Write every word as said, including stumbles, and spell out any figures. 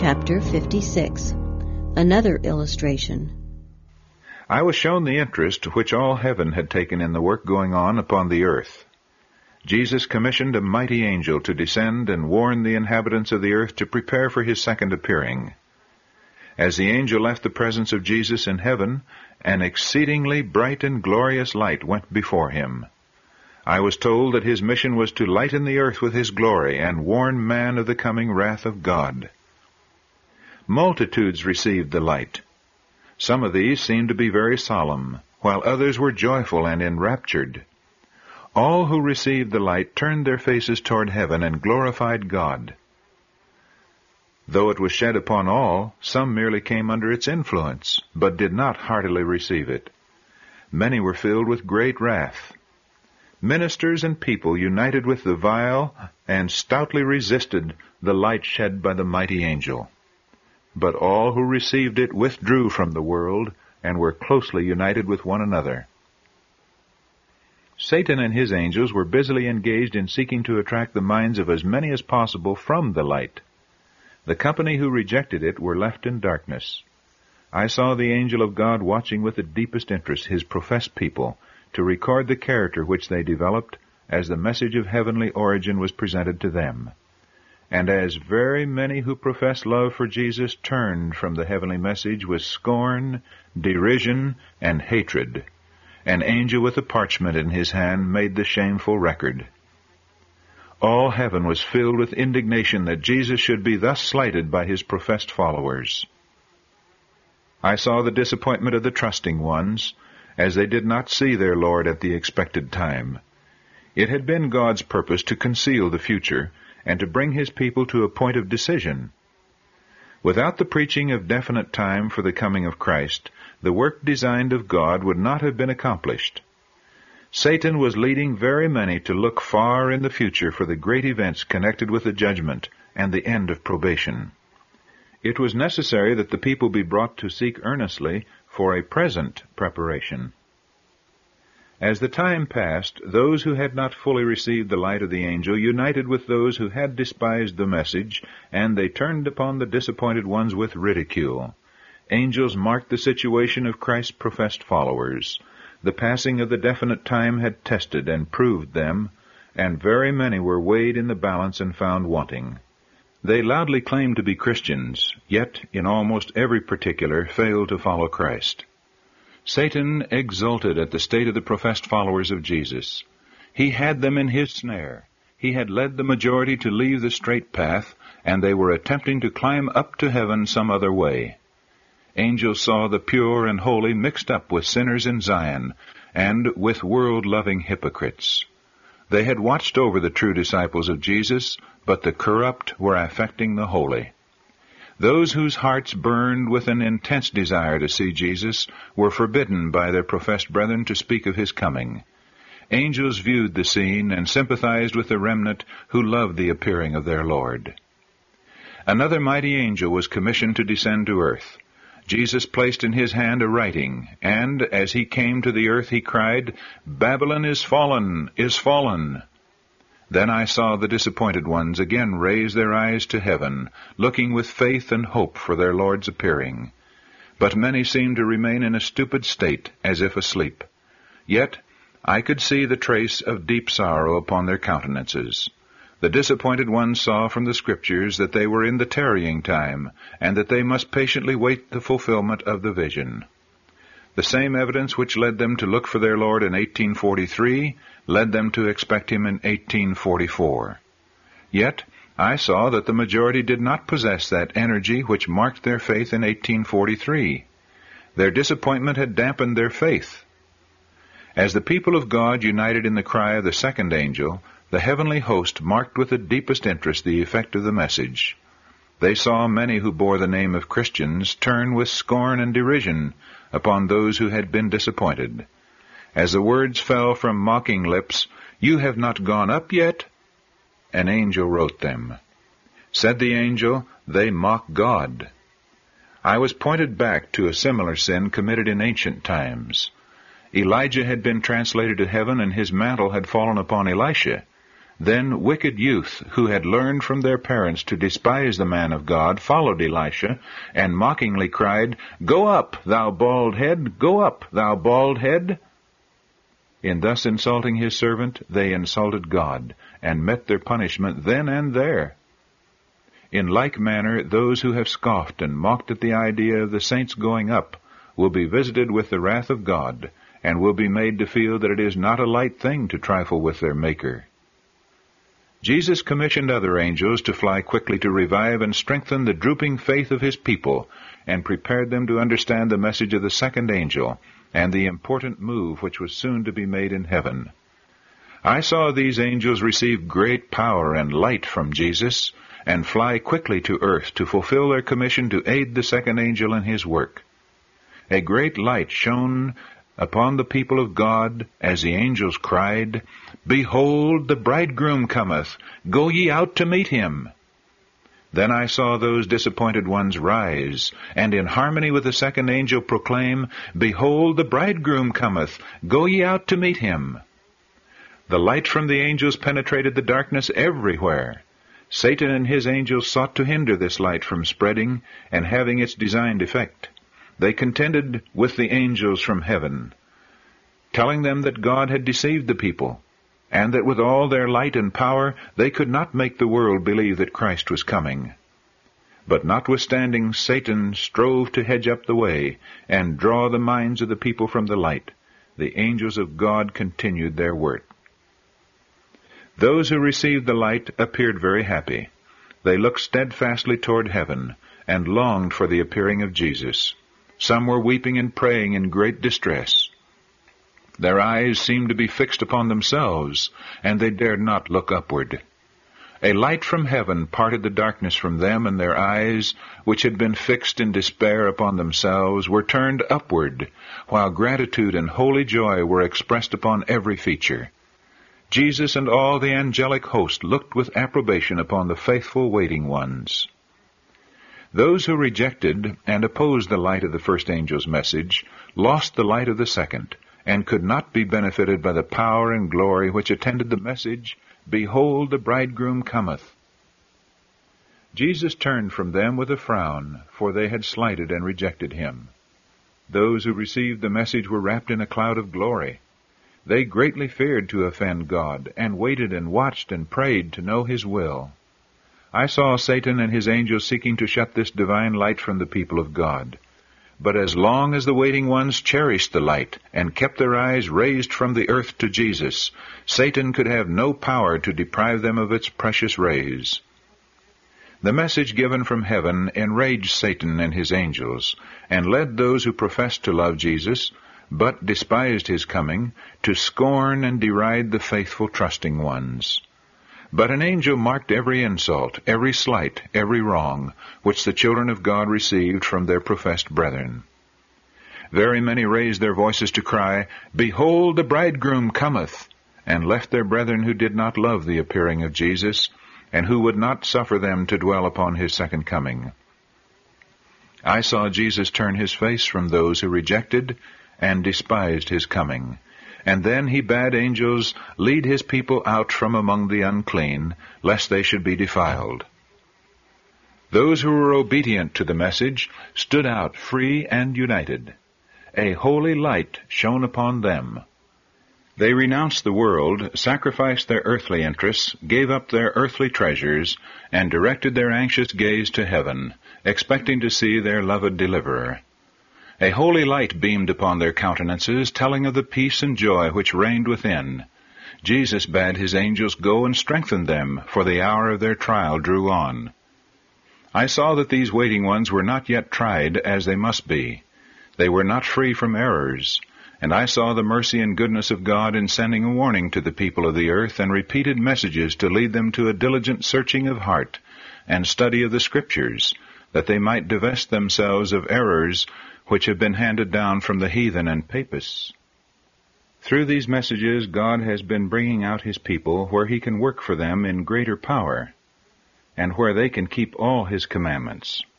Chapter fifty-six. Another illustration. I was shown the interest which all heaven had taken in the work going on upon the earth. Jesus commissioned a mighty angel to descend and warn the inhabitants of the earth to prepare for his second appearing. As the angel left the presence of Jesus in heaven, an exceedingly bright and glorious light went before him. I was told that his mission was to lighten the earth with his glory and warn man of the coming wrath of God. Multitudes received the light. Some of these seemed to be very solemn, while others were joyful and enraptured. All who received the light turned their faces toward heaven and glorified God. Though it was shed upon all, some merely came under its influence, but did not heartily receive it. Many were filled with great wrath. Ministers and people united with the vile and stoutly resisted the light shed by the mighty angel. But all who received it withdrew from the world and were closely united with one another. Satan and his angels were busily engaged in seeking to attract the minds of as many as possible from the light. The company who rejected it were left in darkness. I saw the angel of God watching with the deepest interest his professed people to record the character which they developed as the message of heavenly origin was presented to them. And as very many who professed love for Jesus turned from the heavenly message with scorn, derision, and hatred, an angel with a parchment in his hand made the shameful record. All heaven was filled with indignation that Jesus should be thus slighted by his professed followers. I saw the disappointment of the trusting ones, as they did not see their Lord at the expected time. It had been God's purpose to conceal the future, and to bring his people to a point of decision. Without the preaching of definite time for the coming of Christ, the work designed of God would not have been accomplished. Satan was leading very many to look far in the future for the great events connected with the judgment and the end of probation. It was necessary that the people be brought to seek earnestly for a present preparation. As the time passed, those who had not fully received the light of the angel united with those who had despised the message, and they turned upon the disappointed ones with ridicule. Angels marked the situation of Christ's professed followers. The passing of the definite time had tested and proved them, and very many were weighed in the balance and found wanting. They loudly claimed to be Christians, yet in almost every particular failed to follow Christ. Satan exulted at the state of the professed followers of Jesus. He had them in his snare. He had led the majority to leave the straight path, and they were attempting to climb up to heaven some other way. Angels saw the pure and holy mixed up with sinners in Zion, and with world-loving hypocrites. They had watched over the true disciples of Jesus, but the corrupt were affecting the holy. Those whose hearts burned with an intense desire to see Jesus were forbidden by their professed brethren to speak of his coming. Angels viewed the scene and sympathized with the remnant who loved the appearing of their Lord. Another mighty angel was commissioned to descend to earth. Jesus placed in his hand a writing, and as he came to the earth he cried, "Babylon is fallen, is fallen!" Then I saw the disappointed ones again raise their eyes to heaven, looking with faith and hope for their Lord's appearing. But many seemed to remain in a stupid state, as if asleep. Yet I could see the trace of deep sorrow upon their countenances. The disappointed ones saw from the Scriptures that they were in the tarrying time, and that they must patiently wait the fulfillment of the vision. The same evidence which led them to look for their Lord in eighteen forty-three led them to expect him in eighteen forty-four. Yet I saw that the majority did not possess that energy which marked their faith in eighteen forty-three. Their disappointment had dampened their faith. As the people of God united in the cry of the second angel, the heavenly host marked with the deepest interest the effect of the message. They saw many who bore the name of Christians turn with scorn and derision upon those who had been disappointed. As the words fell from mocking lips, "You have not gone up yet," an angel wrote them. Said the angel, "They mock God." I was pointed back to a similar sin committed in ancient times. Elijah had been translated to heaven, and his mantle had fallen upon Elisha. Then wicked youth, who had learned from their parents to despise the man of God, followed Elisha, and mockingly cried, "Go up, thou bald head! Go up, thou bald head!" In thus insulting his servant, they insulted God, and met their punishment then and there. In like manner, those who have scoffed and mocked at the idea of the saints going up will be visited with the wrath of God, and will be made to feel that it is not a light thing to trifle with their Maker. Jesus commissioned other angels to fly quickly to revive and strengthen the drooping faith of his people, and prepared them to understand the message of the second angel, and the important move which was soon to be made in heaven. I saw these angels receive great power and light from Jesus, and fly quickly to earth to fulfill their commission to aid the second angel in his work. A great light shone upon the people of God, as the angels cried, "Behold, the bridegroom cometh, go ye out to meet him." Then I saw those disappointed ones rise, and in harmony with the second angel proclaim, "Behold, the bridegroom cometh, go ye out to meet him." The light from the angels penetrated the darkness everywhere. Satan and his angels sought to hinder this light from spreading and having its designed effect. They contended with the angels from heaven, telling them that God had deceived the people, and that with all their light and power they could not make the world believe that Christ was coming. But notwithstanding, Satan strove to hedge up the way and draw the minds of the people from the light. The angels of God continued their work. Those who received the light appeared very happy. They looked steadfastly toward heaven and longed for the appearing of Jesus. Some were weeping and praying in great distress. Their eyes seemed to be fixed upon themselves, and they dared not look upward. A light from heaven parted the darkness from them, and their eyes, which had been fixed in despair upon themselves, were turned upward, while gratitude and holy joy were expressed upon every feature. Jesus and all the angelic host looked with approbation upon the faithful waiting ones. Those who rejected and opposed the light of the first angel's message lost the light of the second, and could not be benefited by the power and glory which attended the message, "Behold, the bridegroom cometh." Jesus turned from them with a frown, for they had slighted and rejected him. Those who received the message were wrapped in a cloud of glory. They greatly feared to offend God, and waited and watched and prayed to know his will. I saw Satan and his angels seeking to shut this divine light from the people of God. But as long as the waiting ones cherished the light and kept their eyes raised from the earth to Jesus, Satan could have no power to deprive them of its precious rays. The message given from heaven enraged Satan and his angels, and led those who professed to love Jesus, but despised his coming, to scorn and deride the faithful trusting ones. But an angel marked every insult, every slight, every wrong, which the children of God received from their professed brethren. Very many raised their voices to cry, "Behold, the bridegroom cometh," and left their brethren who did not love the appearing of Jesus, and who would not suffer them to dwell upon his second coming. I saw Jesus turn his face from those who rejected and despised his coming. And then he bade angels lead his people out from among the unclean, lest they should be defiled. Those who were obedient to the message stood out free and united. A holy light shone upon them. They renounced the world, sacrificed their earthly interests, gave up their earthly treasures, and directed their anxious gaze to heaven, expecting to see their loved deliverer. A holy light beamed upon their countenances, telling of the peace and joy which reigned within. Jesus bade his angels go and strengthen them, for the hour of their trial drew on. I saw that these waiting ones were not yet tried as they must be. They were not free from errors, and I saw the mercy and goodness of God in sending a warning to the people of the earth and repeated messages to lead them to a diligent searching of heart and study of the Scriptures, that they might divest themselves of errors which have been handed down from the heathen and papists. Through these messages, God has been bringing out his people where he can work for them in greater power, and where they can keep all his commandments.